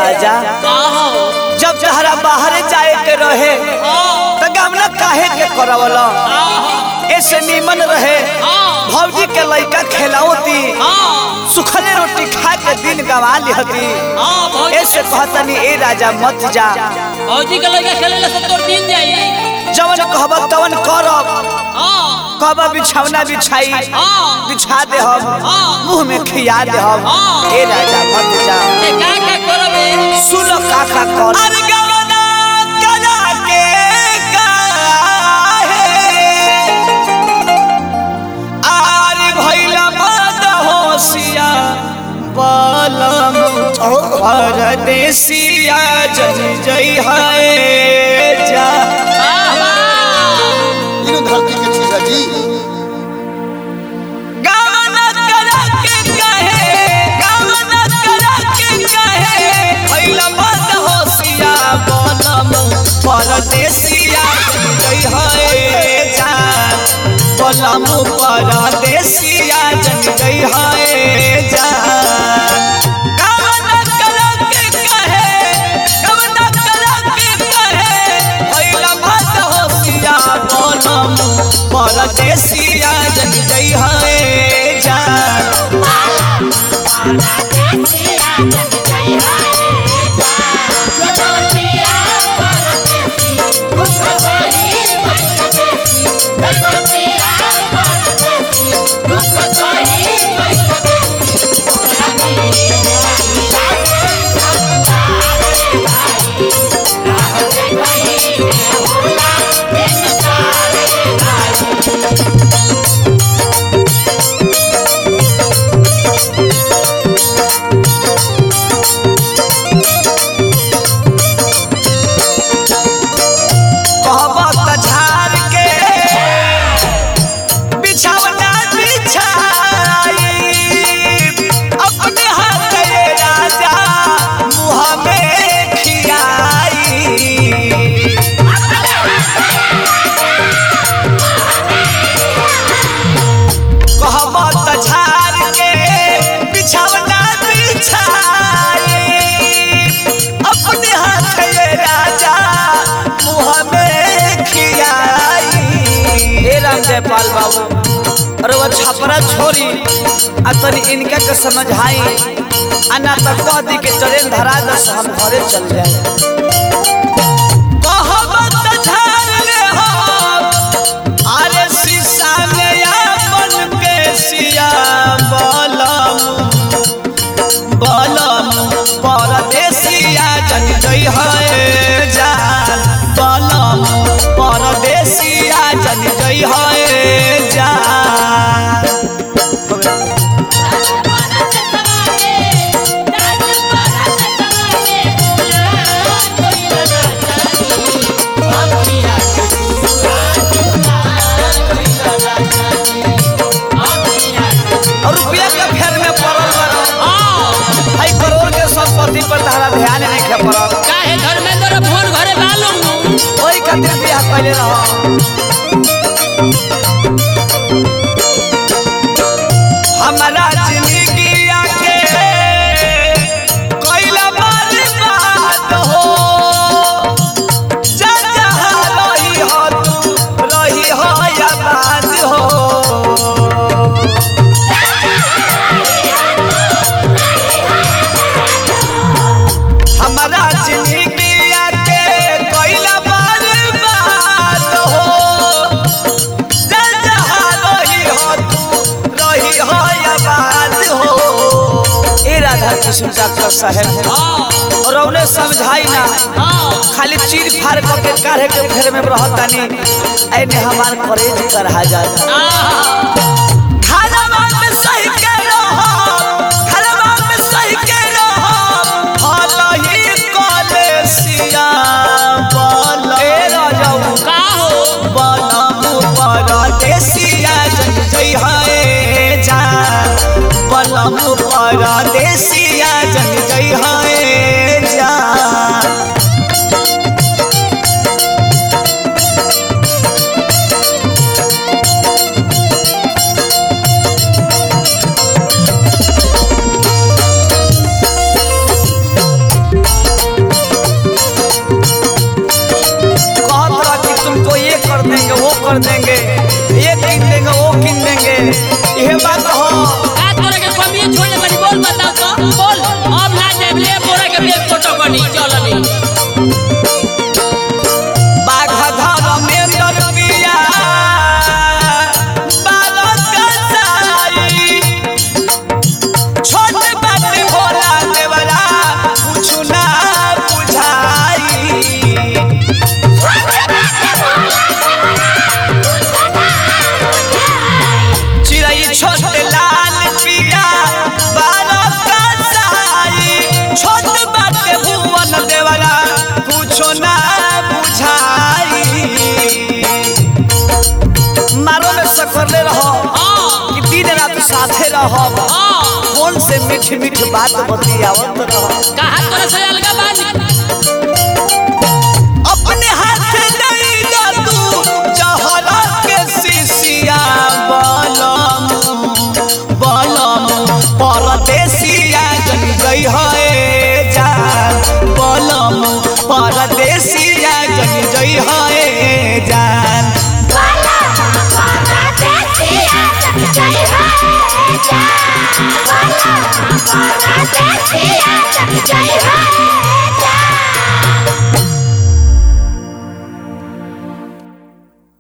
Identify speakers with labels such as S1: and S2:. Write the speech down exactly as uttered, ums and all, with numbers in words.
S1: राजा जब जहरा बाहर जाए के रहे तो गामना काहे के करवला ऐसे नीमन रहे भौजी के लइका खिलाओती सुखले रोटी खा के दिन गवा लिहती ऐसे कहतनी ए राजा मत जा
S2: भौजी के लइका खेले से तोर दिन जाई
S1: जवन कहब तवन करब कहब बिछौना बिछाई बिछा दे हम मुंह में खिया दे हम ए राजा मत जा
S2: ए का का करबे
S1: सुनो का का कर अरे गवना कला के काहे आरे भइला मद होसिया बलम परदेसिया जन जई है जा
S3: धरती के चीज है जी
S1: गाना करा के कहे गाना करा के कहे भइला मद होसिया बलम परदेसिया जई है जा बलम परदेसिया जन जई है जा गाना करा के कहे गाना करा के कहे भइला मद होसिया बलम परदेसिया जन जई है जा
S4: परदेसिया जन जई है जा जोतिया परदेसी उसको कोई परदेसी जोतिया परदेसी उसको कोई परदेसी
S1: जयपाल बाबू और वो छपरा छोरी आ तनी इनका के समझाई आना तो कह दी के ट्रेन धरा दस हम घरे चल जाए कहबत झाड़ ले हो अरे शीशा में अपन के सिया बलम बलम परदेसिया जन जई है जा बलम परदेसिया जन जई है जा और रुपया के फेर में पड़ल भाई करोड़ के संपत्ति पर तारा ध्यान नहीं खे पड़ल
S2: काहे धर्मेंद्र फोन घरे बालू
S1: ओई खातिर बियाह कइले रह हमारा जिंदगी आके कइला बर्बाद हो जा जहां रही हो तू रही हो आबाद हो हमारा जिंदगी आके कइला बर्बाद हो जा जहां रही हो तू रही हो आबाद हो ए राधा कृष्ण डॉक्टर साहब और उन्हें समझाई ना खाली चीर फाड़ के काढ़े के फेर में रहतानी ऐने हमार करेज करहा जाता खाना में सही के रहो खाना में सही के रहो फल ही कलेसिया बल ए राजाऊ
S2: का हो
S1: बलम परदेसिया जन जई है जा बलम परदेसिया जन जई है जा रहब
S2: हां
S1: फोन से मीठ मीठ बात बतियावत रहब
S2: कहा तोरा से अलगा बानी
S1: अपने हाथ नहीं जा तू जहरा के शीशिया बलम बलम परदेसिया जन गई है जान बलम परदेसिया जन गई है जान
S4: जय